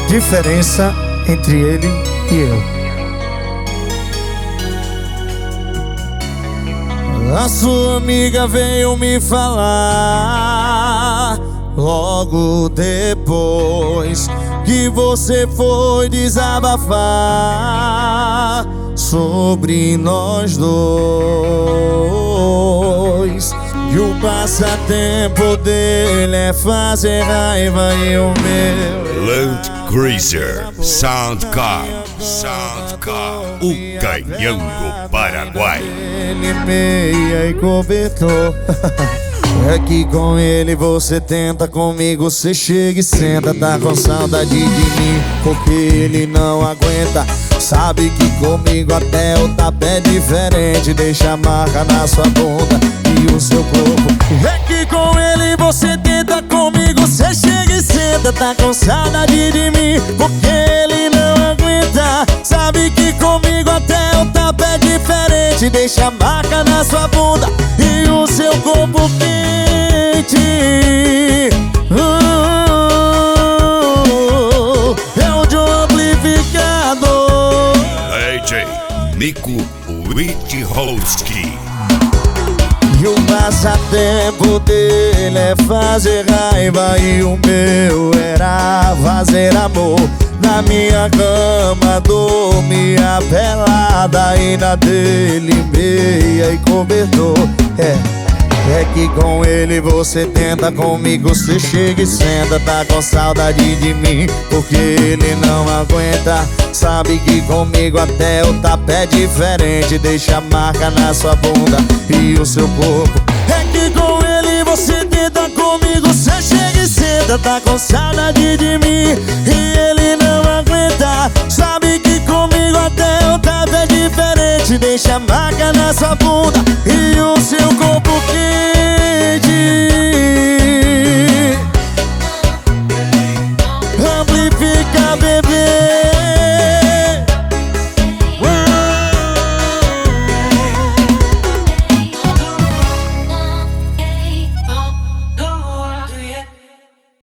diferença entre ele e eu. A sua amiga veio me falar logo depois que você foi desabafar sobre nós dois. E o passatempo dele é fazer raiva e o meu Land Cruiser Soundcar, o canhão do Paraguai. ele meia e cobertor. É que com ele você tenta, comigo você chega e senta. Tá com saudade de mim porque ele não aguenta. Sabe que comigo até o tapa é diferente. Deixa a marca na sua bunda e o seu corpo. É que com ele você tenta, comigo você chega e senta. Tá com saudade de mim porque ele não aguenta. Sabe que comigo até o tapa é diferente. Deixa a marca na sua bunda e o seu corpo quente. É o de um amplificador. DJ Nico Witchowski. E o passatempo dele é fazer raiva e o meu era fazer amor. Na minha cama dormia pelada e na dele meia e cobertor. É que com ele você tenta, comigo você chega e senta. Tá com saudade de mim porque ele não aguenta. Sabe que comigo até o tapa é diferente. Deixa a marca na sua bunda e o seu corpo. É que com ele você tenta, comigo você chega e senta. Tá com saudade de mim e ele não aguenta. Sabe que comigo até o tapa é diferente. Deixa a marca na sua bunda e o seu corpo quente.